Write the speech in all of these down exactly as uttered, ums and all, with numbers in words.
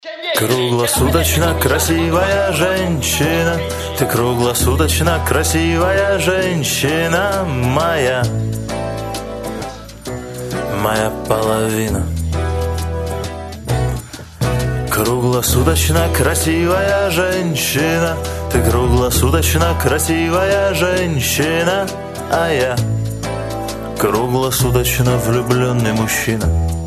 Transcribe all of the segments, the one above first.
Круглосуточно красивая женщина, ты круглосуточно красивая женщина моя, моя половина. Круглосуточно красивая женщина, ты круглосуточно красивая женщина, а я круглосуточно влюбленный мужчина.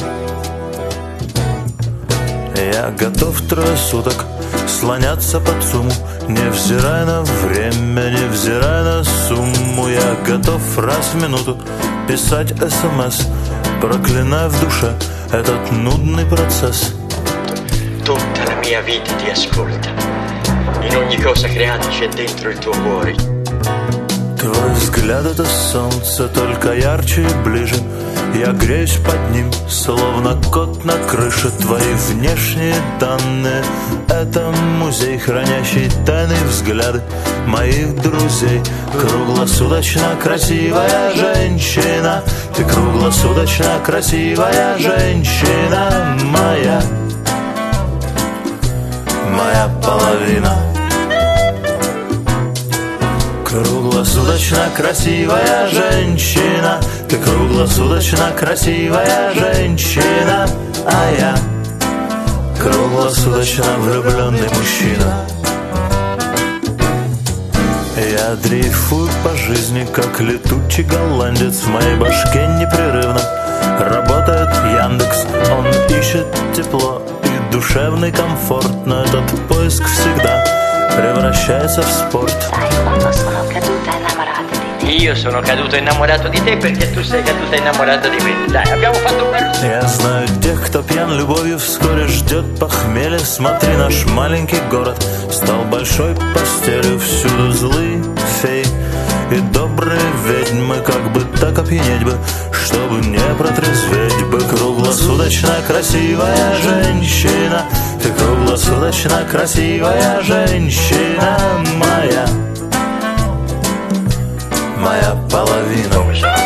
Я готов трое суток слоняться по ЦУМу, невзирая на время, невзирая на сумму. Я готов раз в минуту писать СМС, проклиная в душе этот нудный процесс. Tutta la mia vita ti ascolta. In ogni cosa creata c'è dentro il tuo cuore. Твой взгляд — это солнце, только ярче и ближе. Я греюсь под ним, словно кот на крыше. Твои внешние данные — это музей, хранящий тайные взгляды моих друзей. Круглосуточно красивая женщина, ты круглосуточно красивая женщина моя, моя половина. Круглосуточно красивая женщина, ты круглосуточно красивая женщина, а я круглосуточно влюбленный мужчина. Я дрейфую по жизни, как летучий голландец. В моей башке непрерывно работает Яндекс. Он ищет тепло и душевный комфорт, но этот поиск всегда превращается в спорт. Io sono caduto innamorato di te perché tu sei caduta innamorata di me. Dai, abbiamo fatto un bel... Я знаю тех, кто пьян любовью, вскоре ждет похмелье. Смотри, наш маленький город стал большой постелью. Всюду злые феи и добрые ведьмы. Как бы так опьянеть бы, чтобы не протрезветь бы. Круглосуточно красивая женщина, ты круглосуточно красивая женщина моя, моя половина.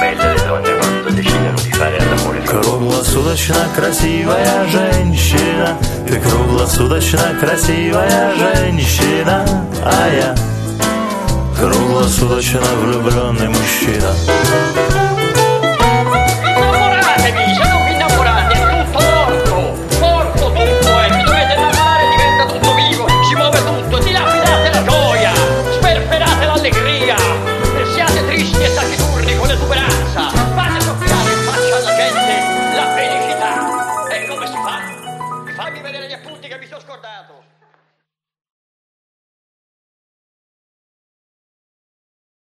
Круглосуточно красивая женщина, ты круглосуточно красивая женщина, а я круглосуточно влюбленный мужчина. Innamoratevi, se non vi innamorate è tutto morto, morto tutto, e vi dovete innamorare, diventa tutto vivo, si muove tutto, dilapidate la gioia, sperperate l'allegria, e siate tristi e taciturni con l'esuberanza, fate soffiare in faccia alla gente la felicità. E come si fa? Fammi vedere gli appunti che mi sono scordato.